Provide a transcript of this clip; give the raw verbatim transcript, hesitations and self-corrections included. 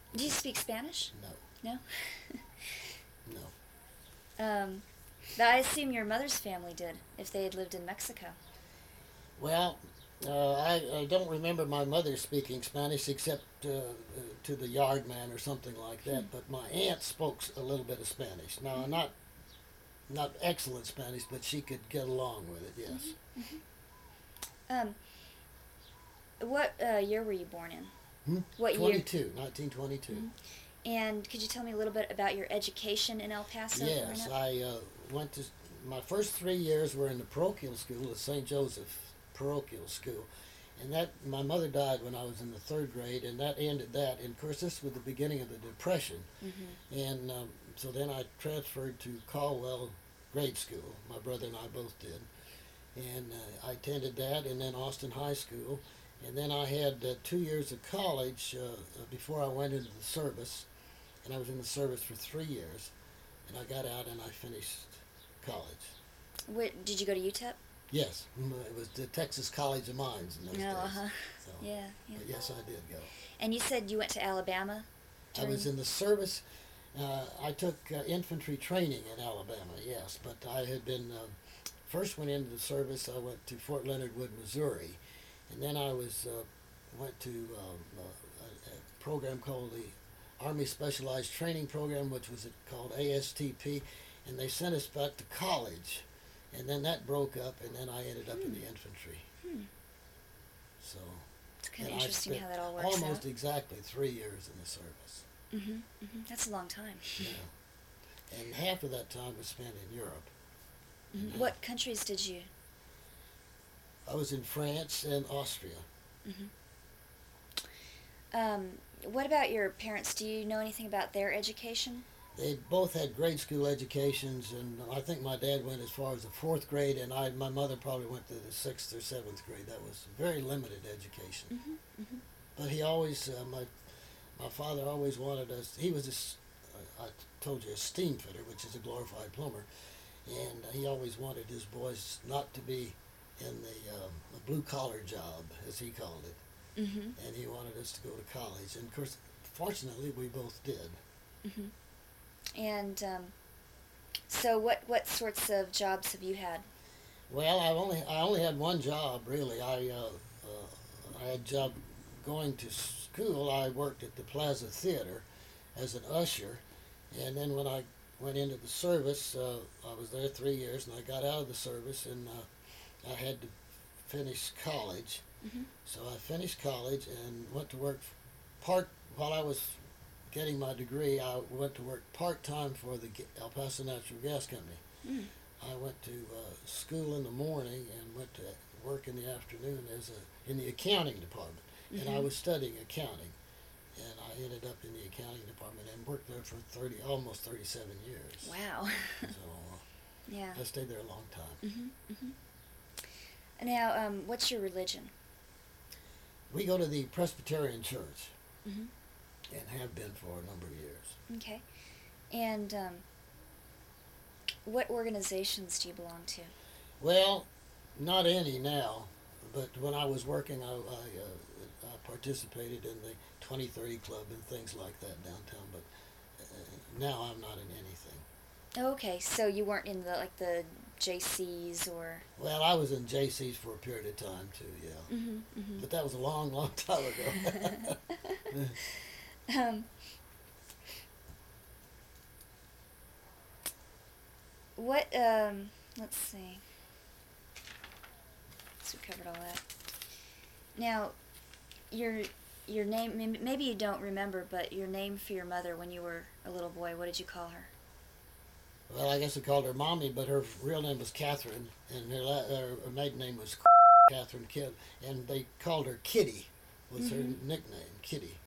Do you speak Spanish? No, No? no. Um, but I assume your mother's family did, if they had lived in Mexico. Well, uh, I, I don't remember my mother speaking Spanish except uh, uh, to the yard man or something like Hmm. that. But my aunt spoke a little bit of Spanish. Now, Mm-hmm. not not excellent Spanish, but she could get along with it. Yes. Mm-hmm. Mm-hmm. Um, what uh, year were you born in? Hmm? What year? twenty-two, nineteen twenty-two. Mm-hmm. And could you tell me a little bit about your education in El Paso growing Yes, up? I uh, went to my first three years were in the parochial school at Saint Joseph Parochial School, and that my mother died when I was in the third grade, and that ended that. And of course, this was the beginning of the Depression, Mm-hmm. and um, so then I transferred to Caldwell Grade School. My brother and I both did, and uh, I attended that, and then Austin High School, and then I had uh, two years of college uh, uh, before I went into the service, and I was in the service for three years, and I got out and I finished college. What, did you go to U T E P? Yes, mm, it was the Texas College of Mines in those No, days. uh-huh. So, Yeah, yeah. but yes, I did go. And you said you went to Alabama? I was During- in the service. Uh, I took uh, infantry training in Alabama, yes, but I had been uh, first went into the service. I went to Fort Leonard Wood, Missouri, and then I was uh, went to um, uh, a, a program called the Army Specialized Training Program, which was called A S T P, and they sent us back to college, and then that broke up, and then I ended up Hmm. in the infantry. Hmm. So It's kind and of I interesting spent how that all works almost out. exactly three years in the service. Mm-hmm. Mm-hmm. That's a long time. Yeah. And half of that time was spent in Europe. Mm-hmm. Yeah. What countries did you? I was in France and Austria. Mm-hmm. Um, what about your parents? Do you know anything about their education? They both had grade school educations, and I think my dad went as far as the fourth grade, and I, my mother probably went to the sixth or seventh grade. That was very limited education. Mm-hmm. Mm-hmm. But he always, uh, my, my father always wanted us. He was a s I told you, a steam fitter, which is a glorified plumber, and he always wanted his boys not to be in the, um, the blue collar job, as he called it, Mm-hmm. and he wanted us to go to college. And of course, fortunately, we both did. Mm-hmm. And um, so, what what sorts of jobs have you had? Well, I only I only had one job really. I uh, uh, I had a job going to school. I worked at the Plaza Theater as an usher, and then when I went into the service, uh, I was there three years, and I got out of the service, and uh, I had to finish college. Mm-hmm. So I finished college and went to work part while I was getting my degree. I went to work part time for the El Paso Natural Gas Company. Mm. I went to uh, school in the morning and went to work in the afternoon as a in the accounting department, Mm-hmm. and I was studying accounting, and I ended up in the accounting department and worked there for thirty, almost thirty-seven years. Wow. So uh, Yeah. I stayed there a long time. Mm-hmm. Mm-hmm. Now, um, what's your religion? We go to the Presbyterian Church Mm-hmm. and have been for a number of years. Okay. And um, what organizations do you belong to? Well, not any now, but when I was working, I, I, uh, I participated in the twenty thirty Club and things like that downtown, but uh, now I'm not in anything. Oh, okay, so you weren't in the like the J Cs or. Well, I was in J C's for a period of time too, yeah. Mm-hmm. Mm-hmm. But that was a long, long time ago. um, what? Um, let's see. So we covered all that. Now, your your name. m- Maybe you don't remember, but your name for your mother when you were a little boy. What did you call her? Well, I guess I called her Mommy, but her real name was Catherine, and her, la- her maiden name was Catherine Kidd, and they called her Kitty, was her Mhm. nickname, Kitty.